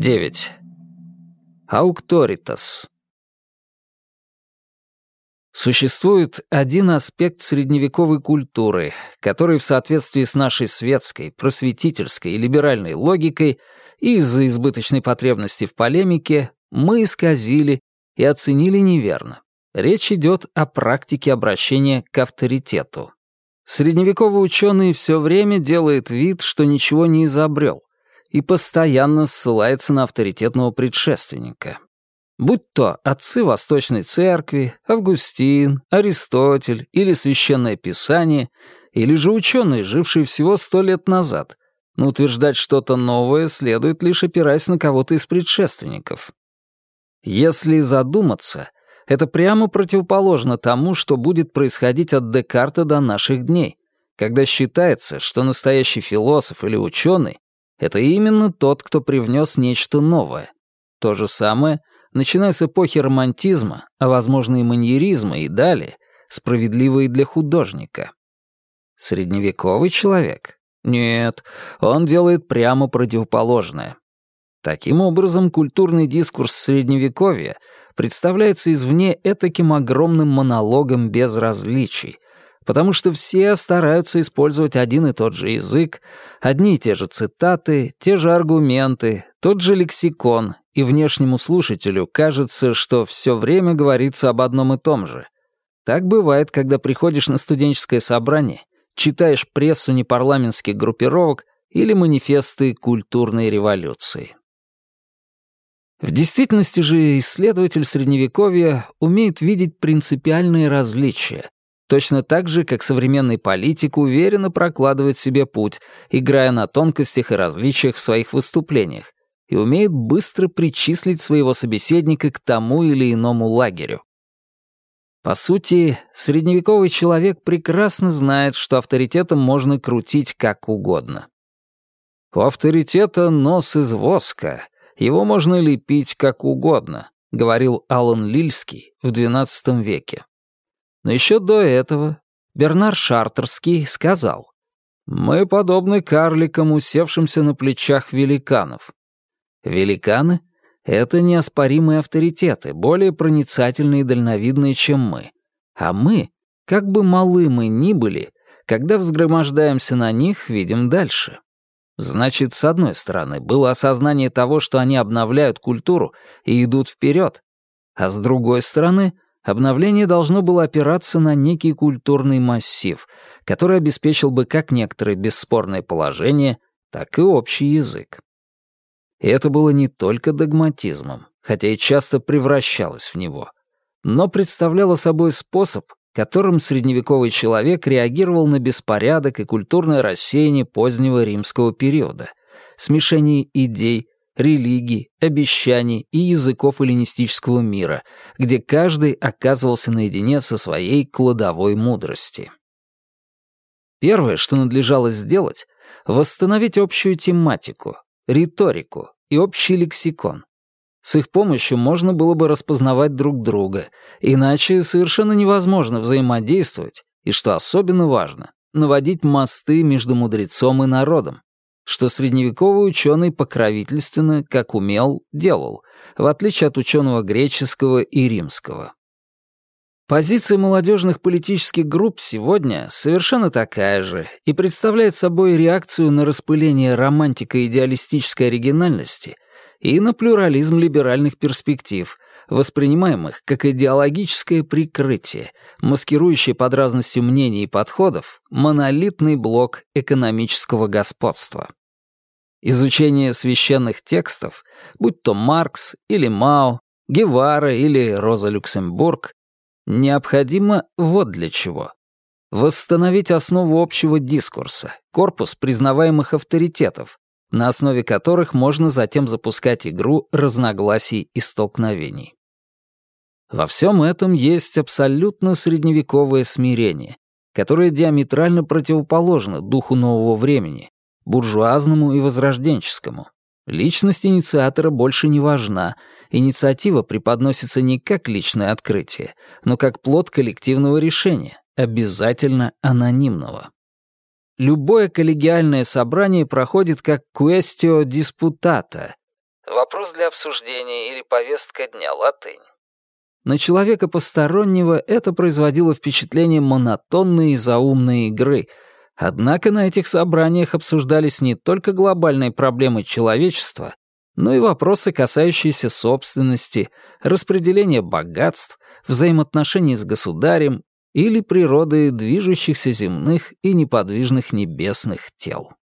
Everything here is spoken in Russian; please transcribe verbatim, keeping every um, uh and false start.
девять. Аукторитас. Существует один аспект средневековой культуры, который в соответствии с нашей светской, просветительской и либеральной логикой и из-за избыточной потребности в полемике мы исказили и оценили неверно. Речь идет о практике обращения к авторитету. Средневековый ученый все время делает вид, что ничего не изобрел, и постоянно ссылается на авторитетного предшественника. Будь то отцы Восточной Церкви, Августин, Аристотель или Священное Писание, или же ученые, жившие всего сто лет назад, но утверждать что-то новое следует лишь опираясь на кого-то из предшественников. Если задуматься, это прямо противоположно тому, что будет происходить от Декарта до наших дней, когда считается, что настоящий философ или ученый — это именно тот, кто привнес нечто новое. То же самое — начиная с эпохи романтизма, а возможно и маньеризма и далее, справедливо и для художника. Средневековый человек? Нет, он делает прямо противоположное. Таким образом, культурный дискурс Средневековья представляется извне этаким огромным монологом без различий, потому что все стараются использовать один и тот же язык, одни и те же цитаты, те же аргументы, тот же лексикон, и внешнему слушателю кажется, что все время говорится об одном и том же. Так бывает, когда приходишь на студенческое собрание, читаешь прессу непарламентских группировок или манифесты культурной революции. В действительности же исследователь Средневековья умеет видеть принципиальные различия, точно так же, как современный политик уверенно прокладывает себе путь, играя на тонкостях и различиях в своих выступлениях, и умеет быстро причислить своего собеседника к тому или иному лагерю. По сути, средневековый человек прекрасно знает, что авторитетом можно крутить как угодно. У авторитета нос из воска, его можно лепить как угодно, говорил Алан Лильский в двенадцатом веке. Но еще до этого Бернар Шартерский сказал: «Мы подобны карликам, усевшимся на плечах великанов». Великаны — это неоспоримые авторитеты, более проницательные и дальновидные, чем мы. А мы, как бы малы мы ни были, когда взгромождаемся на них, видим дальше. Значит, с одной стороны, было осознание того, что они обновляют культуру и идут вперед, а с другой стороны, обновление должно было опираться на некий культурный массив, который обеспечил бы как некоторое бесспорное положение, так и общий язык. И это было не только догматизмом, хотя и часто превращалось в него, но представляло собой способ, которым средневековый человек реагировал на беспорядок и культурное рассеяние позднего римского периода, смешение идей, религий, обещаний и языков эллинистического мира, где каждый оказывался наедине со своей кладовой мудрости. Первое, что надлежало сделать — восстановить общую тематику, риторику и общий лексикон. С их помощью можно было бы распознавать друг друга, иначе совершенно невозможно взаимодействовать и, что особенно важно, наводить мосты между мудрецом и народом, что средневековый ученый покровительственно, как умел, делал, в отличие от ученого греческого и римского. Позиция молодежных политических групп сегодня совершенно такая же и представляет собой реакцию на распыление романтико-идеалистической оригинальности и на плюрализм либеральных перспектив, воспринимаемых как идеологическое прикрытие, маскирующее под разностью мнений и подходов монолитный блок экономического господства. Изучение священных текстов, будь то Маркс или Мао, Гевара или Роза Люксембург, необходимо вот для чего. Восстановить основу общего дискурса, корпус признаваемых авторитетов, на основе которых можно затем запускать игру разногласий и столкновений. Во всем этом есть абсолютно средневековое смирение, которое диаметрально противоположно духу нового времени, буржуазному и возрожденческому. Личность инициатора больше не важна, инициатива преподносится не как личное открытие, но как плод коллективного решения, обязательно анонимного. Любое коллегиальное собрание проходит как quaestio disputata, Вопрос для обсуждения или повестка дня, латынь. На человека постороннего это производило впечатление монотонной и заумной игры, однако на этих собраниях обсуждались не только глобальные проблемы человечества, но и вопросы, касающиеся собственности, распределения богатств, взаимоотношений с государем или природы движущихся земных и неподвижных небесных тел.